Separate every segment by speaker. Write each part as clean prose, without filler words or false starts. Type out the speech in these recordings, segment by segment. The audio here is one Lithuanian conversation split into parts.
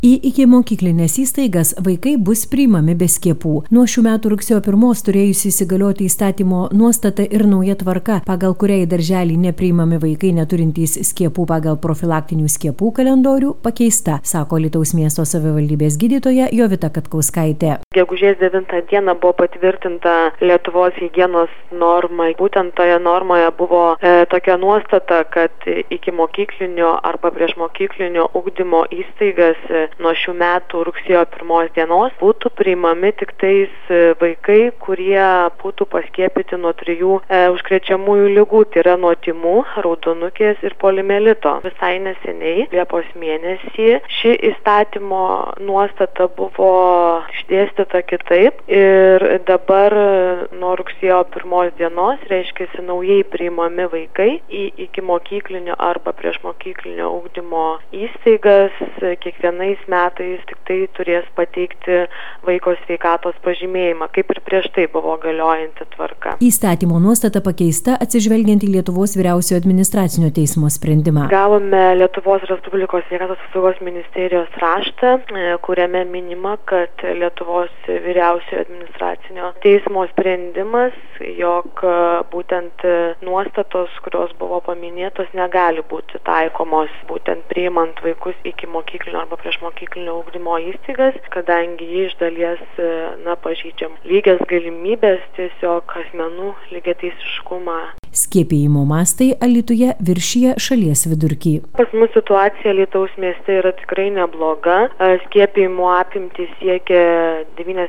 Speaker 1: Į ikimokyklinės įstaigas vaikai bus priimami be skiepų. Nuo šių metų rugsėjo 1 turėjusi įsigalioti įstatymo nuostata ir nauja tvarka, pagal kurią į darželį nepriimami vaikai neturintys skiepų pagal profilaktinių skiepų kalendorių pakeista, sako Alytaus miesto savivaldybės gydytoja Jovita Katkauskaitė.
Speaker 2: Gegužės 9 dieną buvo patvirtinta Lietuvos higienos norma. Būtent toje normoje buvo tokia nuostata, kad ikimokyklinio arba priešmokyklinio ugdymo įstaigas nuo šių metų rugsėjo 1 dienos būtų priimami tik tais vaikai, kurie būtų paskiepyti nuo 3 užkrečiamųjų ligų, tai yra nuo tymų, raudonukės ir poliomielito. Visai neseniai, Liepos mėnesį, ši įstatymo nuostata buvo išdėstyta kitaip ir dabar nuo rugsėjo 1 dienos, reiškia, naujai priimami vaikai į ikimokyklinio arba priešmokyklinio ugdymo įstaigas kiekvienais metais tik tai turės pateikti vaiko sveikatos pažymėjimą, kaip ir prieš tai buvo galiojanti tvarka.
Speaker 1: Įstatymo nuostata pakeista atsižvelgiant į Lietuvos vyriausiojo administracinio teismo sprendimą.
Speaker 2: Gavome Lietuvos Respublikos sveikatos apsaugos ministerijos raštą, kuriame minima, kad Lietuvos vyriausiojo administracinio teismo sprendimas, jog būtent nuostatos, kurios buvo paminėtos, negali būti taikomos būtent priimant vaikus iki mokyklinio arba priešmokyklinio ugdymo įstaigas, kadangi jie iš dalies pažeidžiam lygias galimybės, tiesiog asmenų lygiateisiškumą.
Speaker 1: Skiepijimo mastai Alytuje viršija šalies vidurkį.
Speaker 2: Pas mus situacija Alytaus mieste yra tikrai nebloga. Skiepijimo apimtys siekia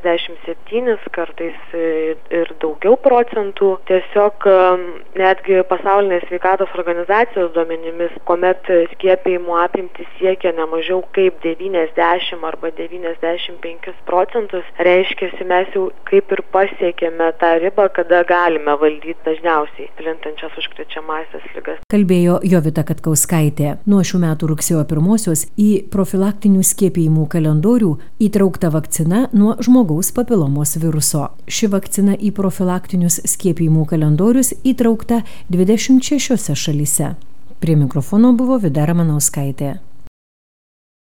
Speaker 2: 97, kartais ir daugiau procentų. Tiesiog netgi pasaulinės sveikatos organizacijos duomenimis, kuomet skiepijimo apimtys siekia ne mažiau kaip 90 arba 95 procentus, reiškia, mes jau kaip ir pasiekėme tą ribą, kada galime valdyti dažniausiai plintančias užkrečiamąsias ligas.
Speaker 1: Kalbėjo Jovita Katkauskaitė. Nuo šių metų rugsėjo 1 į profilaktinių skiepijimų kalendorių įtraukta vakcina nuo žmogaus papilomos viruso. Ši vakcina į profilaktinius skiepijimų kalendorius įtraukta 26 šalyse. Prie mikrofono buvo Vida Ramanauskaitė.